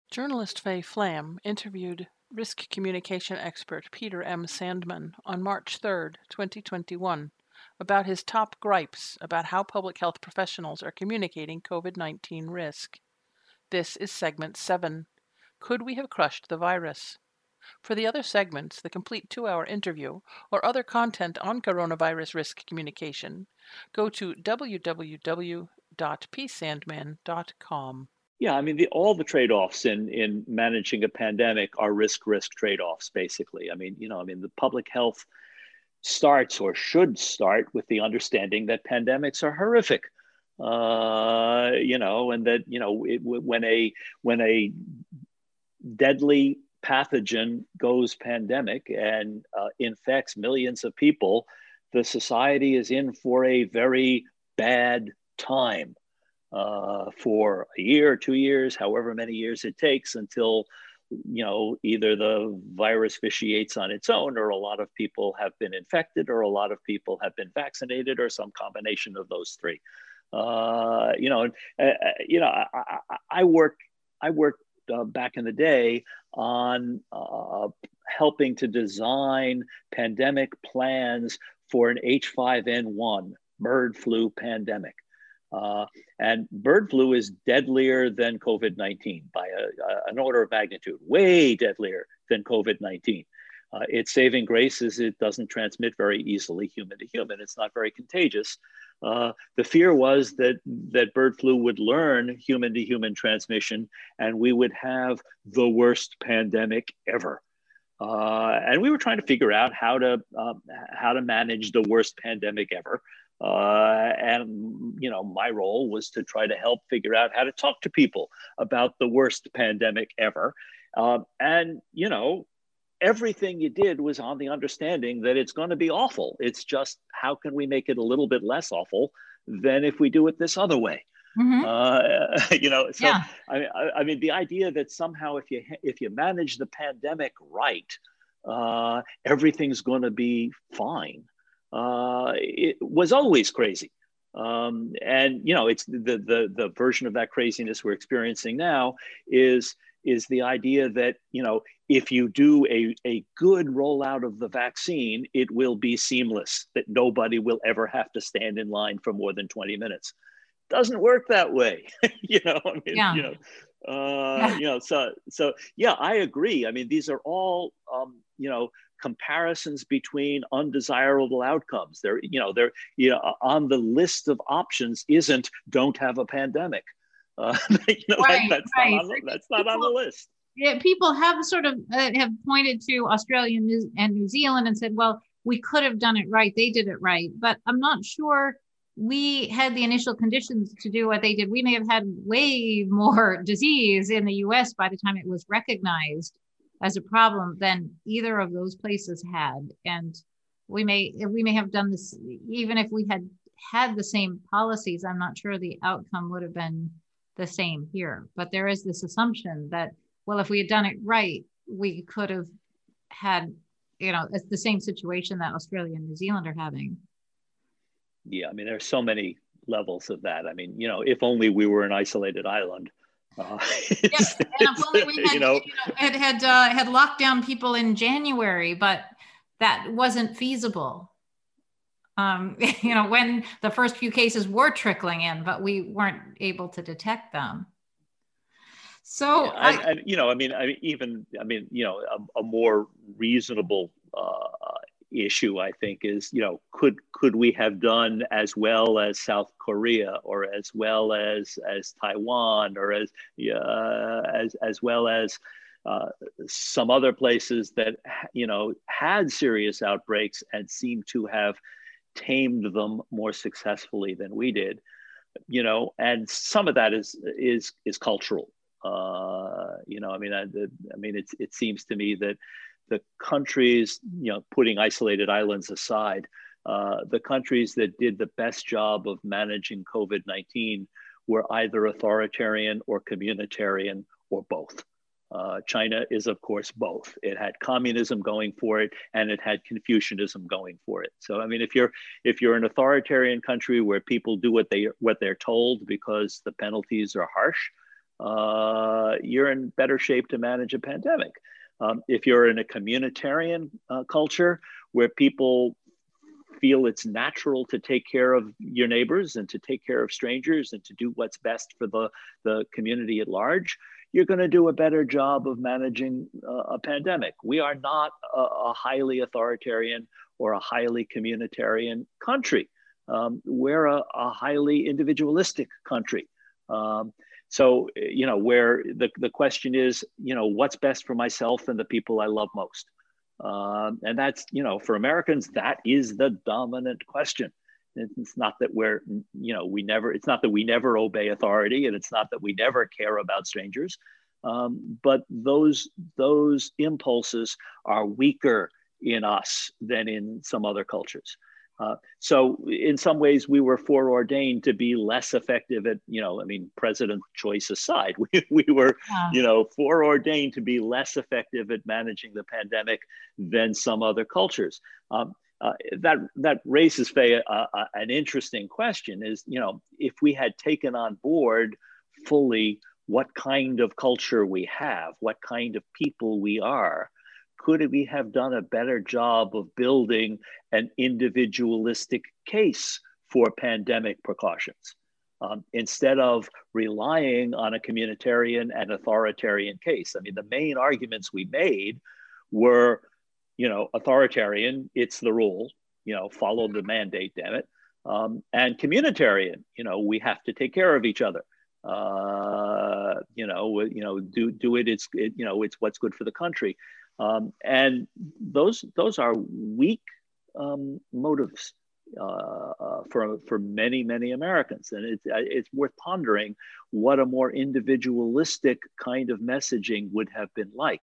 Journalist Faye Flam interviewed risk communication expert Peter M. Sandman on March 3, 2021, about his top gripes about how public health professionals are communicating COVID-19 risk. This is segment 7. Could we have crushed the virus? For the other segments, the complete 2-hour interview, or other content on coronavirus risk communication, go to www.psandman.com. Yeah, I mean, all the trade-offs in managing a pandemic are risk trade-offs, basically. I mean, the public health starts or should start with the understanding that pandemics are horrific. And that when a deadly pathogen goes pandemic and infects millions of people, the society is in for a very bad time. For a year, 2 years, however many years it takes until, either the virus vitiates on its own, or a lot of people have been infected, or a lot of people have been vaccinated, or some combination of those three. I worked back in the day on helping to design pandemic plans for an H5N1 bird flu pandemic. And bird flu is deadlier than COVID-19 by an order of magnitude, way deadlier than COVID-19. Its saving grace is it doesn't transmit very easily human to human. It's not very contagious. The fear was that bird flu would learn human to human transmission, and we would have the worst pandemic ever. And we were trying to figure out how to manage the worst pandemic ever. My role was to try to help figure out how to talk to people about the worst pandemic ever. Everything you did was on the understanding that it's going to be awful. It's just, how can we make it a little bit less awful than if we do it this other way? Mm-hmm. Yeah. I mean, the idea that somehow if you manage the pandemic right, everything's going to be fine. It was always crazy. It's the version of that craziness we're experiencing now is the idea that, if you do a good rollout of the vaccine, it will be seamless, that nobody will ever have to stand in line for more than 20 minutes. Doesn't work that way. So I agree. I mean, these are all, comparisons between undesirable outcomes. They're on the list of options isn't don't have a pandemic. That's not on the list. Yeah, people have sort of have pointed to Australia and New Zealand and said, well, we could have done it right. They did it right. But I'm not sure we had the initial conditions to do what they did. We may have had way more disease in the US by the time it was recognized as a problem than either of those places had. And we may have done this, even if we had the same policies, I'm not sure the outcome would have been the same here. But there is this assumption that, well, if we had done it right, we could have had, it's the same situation that Australia and New Zealand are having. Yeah, I mean, there's so many levels of that. I mean, if only we were an isolated island. Yes, and if only we had locked down people in January, but that wasn't feasible. When the first few cases were trickling in, but we weren't able to detect them. So, a more reasonable issue, I think, is, could we have done as well as South Korea, or as well as Taiwan, or as well as some other places that had serious outbreaks and seemed to have tamed them more successfully than we did, and some of that is cultural. It seems to me that the countries, putting isolated islands aside, the countries that did the best job of managing COVID-19 were either authoritarian or communitarian, or both. China is, of course, both. It had communism going for it, and it had Confucianism going for it. So, I mean, if you're an authoritarian country where people do what they're told because the penalties are harsh, you're in better shape to manage a pandemic. If you're in a communitarian culture where people feel it's natural to take care of your neighbors and to take care of strangers and to do what's best for the community at large, you're going to do a better job of managing a pandemic. We are not a highly authoritarian or a highly communitarian country. We're a highly individualistic country. So, where the question is, what's best for myself and the people I love most? And that's, for Americans, that is the dominant question. It's not that it's not that we never obey authority, and it's not that we never care about strangers. But those impulses are weaker in us than in some other cultures. So in some ways, we were foreordained to be less effective at, president choice aside, we were, foreordained to be less effective at managing the pandemic than some other cultures. That raises, Faye, an interesting question is, if we had taken on board fully what kind of culture we have, what kind of people we are, could we have done a better job of building an individualistic case for pandemic precautions instead of relying on a communitarian and authoritarian case? I mean, the main arguments we made were, authoritarian, it's the rule, follow the mandate, damn it. And communitarian, we have to take care of each other. Do it. It's what's good for the country. And those are weak motives for many Americans, and it's worth pondering what a more individualistic kind of messaging would have been like.